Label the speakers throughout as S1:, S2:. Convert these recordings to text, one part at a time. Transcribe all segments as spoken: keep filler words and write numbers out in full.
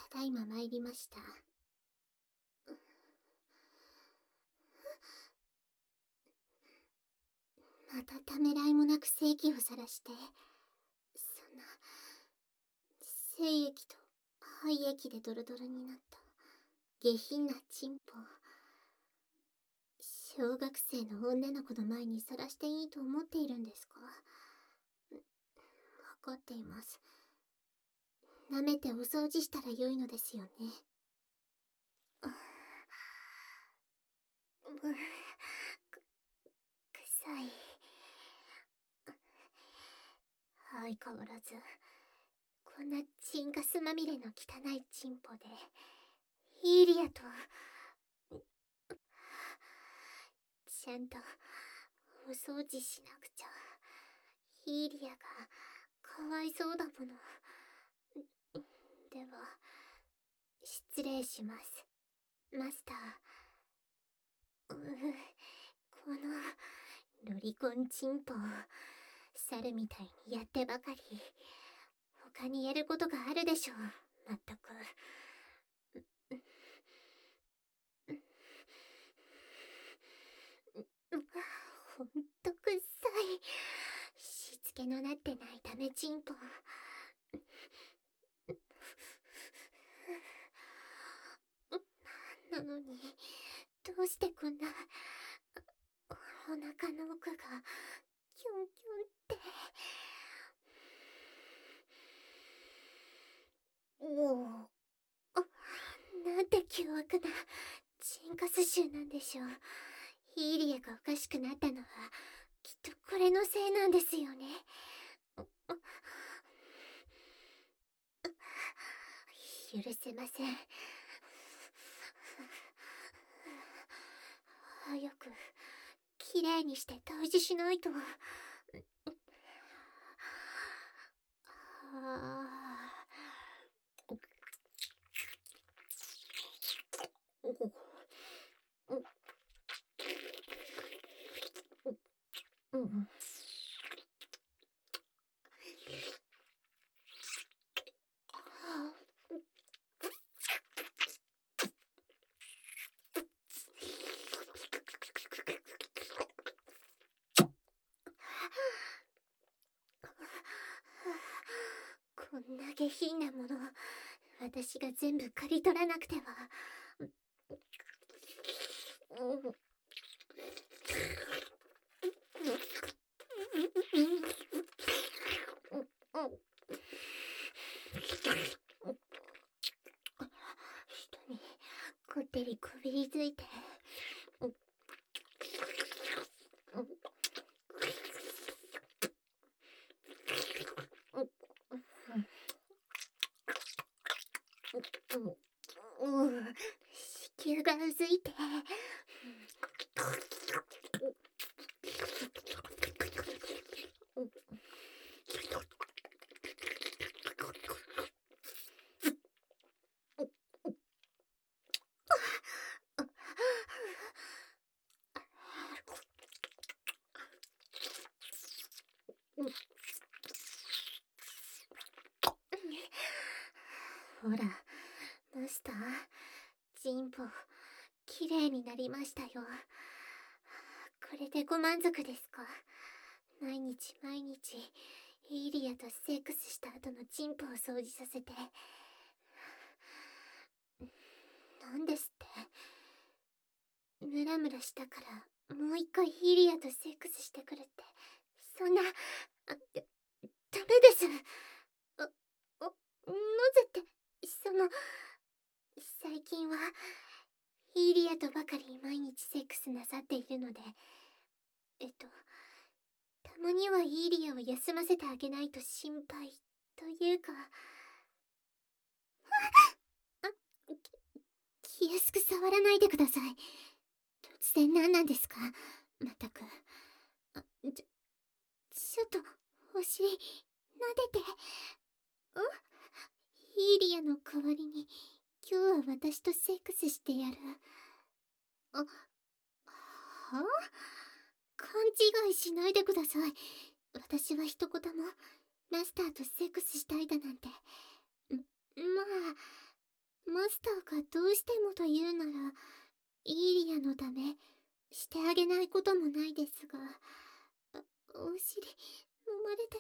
S1: ただいま参りました。またためらいもなく正気をさらして、そんな、精液と廃液でドロドロになった下品なチンポを、小学生の女の子の前にさらしていいと思っているんですか？わかっています。舐めてお掃除したら良いのですよね。う、く、臭い。相変わらず、こんなチンカスまみれの汚いチンポで、イーリアと、ちゃんとお掃除しなくちゃ。イーリアがかわいそうだもの。では、失礼します。マスター。うう、この、ロリコンチンポを、猿みたいにやってばかり。他にやることがあるでしょう、まったく。ほんとくっさい。しつけのなってないダメチンポ。なのに、どうしてこんな、お腹の奥が、キュンキュンって。おお。あ、なんて凶悪な、チンカス臭なんでしょう。イーリアがおかしくなったのは、きっとこれのせいなんですよね。許せません。早く、きれいにして退治しないと。はあ。うん。こんな下品なもの、私が全部刈り取らなくては。人にこってりこびりついて。子宮がうずいて。ほら、マスター、チンポ、きれいになりましたよ。これでご満足ですか？毎日毎日、イーリアとセックスした後のチンポを掃除させて。なんですって？ムラムラしたから、もう一回イーリアとセックスしてくるって、そんな、あ、ダメです。あ、あ、なぜって、その、最近は、イーリアとばかり毎日セックスなさっているので、えっと、たまにはイーリアを休ませてあげないと心配、というか。あ、気安く触らないでください。突然何なんですか？まったく。あ、ちょ、ちょっと、お尻、撫でて。ん？イーリアの代わりに、今日は私とセックスしてやる。あ、はぁ？勘違いしないでください。私は一言も、マスターとセックスしたいだなんて。ま、まあ、 マスターがどうしてもと言うなら、イーリアのため、してあげないこともないですが、お尻、揉まれて、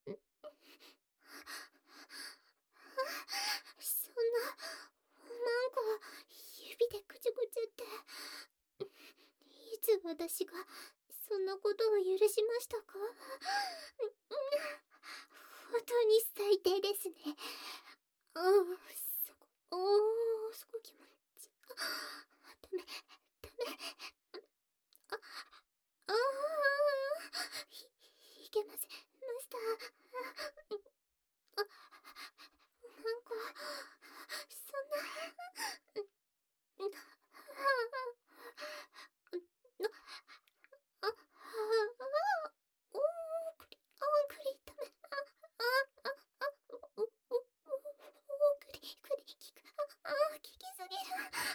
S1: そんな、おまんこを指でくちゅくちゅって、いつ私がそんなことを許しましたか？本当に最低ですね。ああ、そこ、おー、すごい気持ち。ダメ、ダメ。あ、ああ、い、いけません。マスター。あ、おまんこ、そんな。あ、あ、あ、おー、くり、あ、くり、ダメ。あ、あ、あ、あ、お、お、お、お、くり、くり、きく、あ、あ、効きすぎる。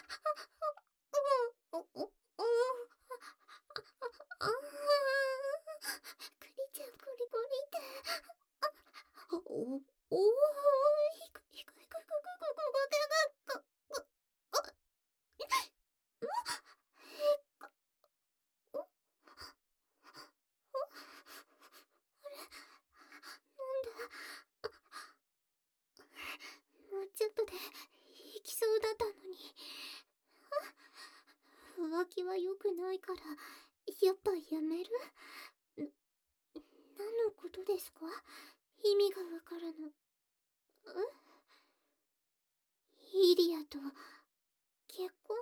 S1: あ、お、お、お、お、あ、あ、くりちゃん、くりくりって。あ、お、お、お、ひく、ひく、ひく、ひく、ひく、ひく、ひく、ひく、あ、お、なんだ。もうちょっとで行きそうだったのに。浮気は良くないから、やっぱやめる？な、何のことですか？意味がわからぬ。え？イリアと結婚？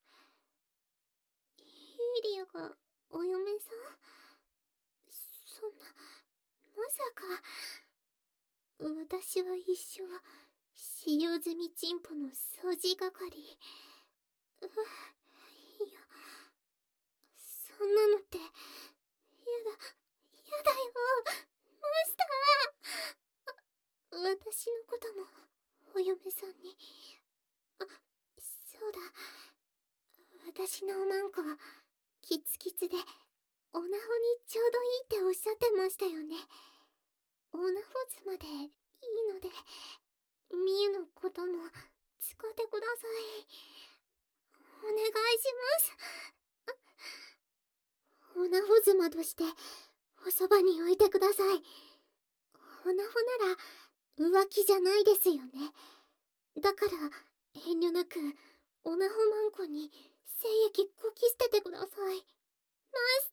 S1: イリアがお嫁さん？そんな、まさか。私は一生使用済みチンポの掃除係。う、いや、そんなのってやだ、やだよ。マスター。私のこともお嫁さんに。あ、そうだ、私のおまんこキツキツでオナホにちょうどいいっておっしゃってましたよね。オナホ妻でいいので、ミユのことも使ってください。お願いします。オナホ妻としておそばに置いてください。オナホなら浮気じゃないですよね。だから遠慮なくオナホマンコに精液こき捨ててください。マス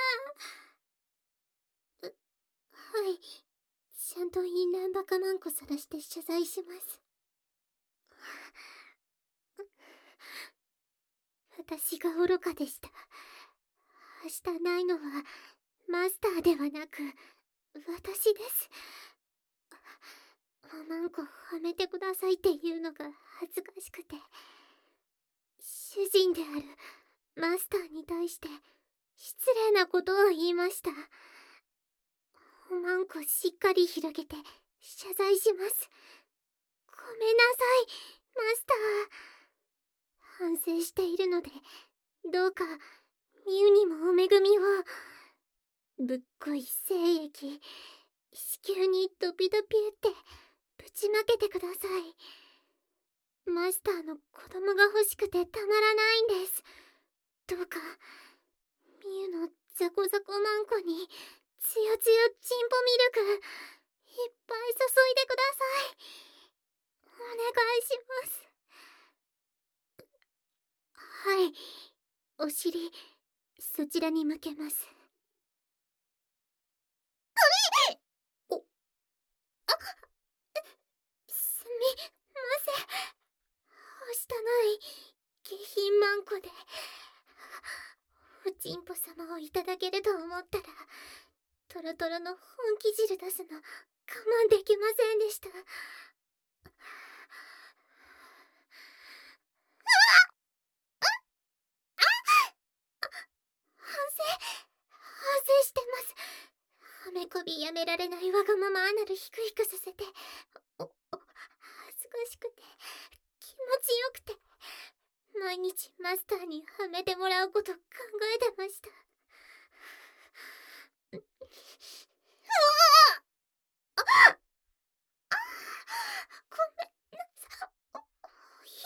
S1: ター。はい、ちゃんとインランバカマンコさらして謝罪します。私が愚かでした。明日ないのはマスターではなく私です。おまんこはめてくださいっていうのが恥ずかしくて、主人であるマスターに対して失礼なことを言いました。おまんこしっかり広げて謝罪します。ごめんなさい、マスター。反省しているので、どうかミュウにもお恵みを。ぶっこい精液、子宮にドピドピってぶちまけてください。マスターの子供が欲しくてたまらないんです。どうかミユのザコザコマンコにつよつよチンポミルクいっぱい注いでください。お願いします。はい、お尻そちらに向けます。お、あ、すみません。はしたない下品マンコでおちんぽ様をいただけると思ったらトロトロの本気汁出すの我慢できませんでした。反省反省してます。はめこびやめられないわがままアナルヒクヒクさせて、お、お、恥ずかしくて気持ちよくて、毎日マスターにはめてもらうこと考えてました。うわあ、あ、ごめんなさい。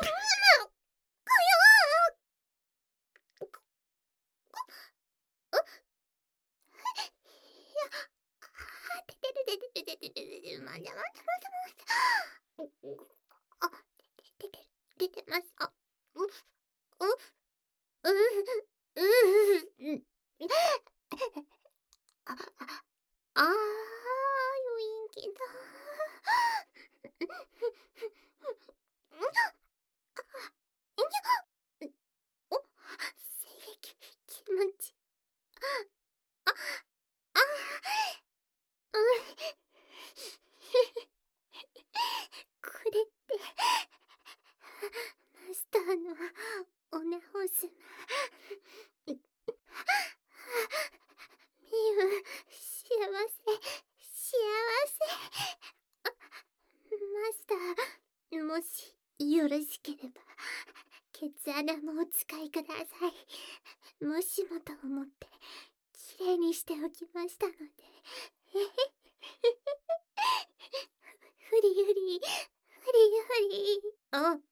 S1: まだまだまだまだ。あ、出てる、出てます。あ、う、う、う、う、う、う、あ、ああ、余韻気だ。お、精液、気持ち。あ、あ、うん。これって、マスターのおなほすま。みゆ、幸せ、幸せ。マスター、もしよろしければ、ケツ穴もお使いください。もしもと思って、きれいにしておきましたので。 無理無理無理。あ、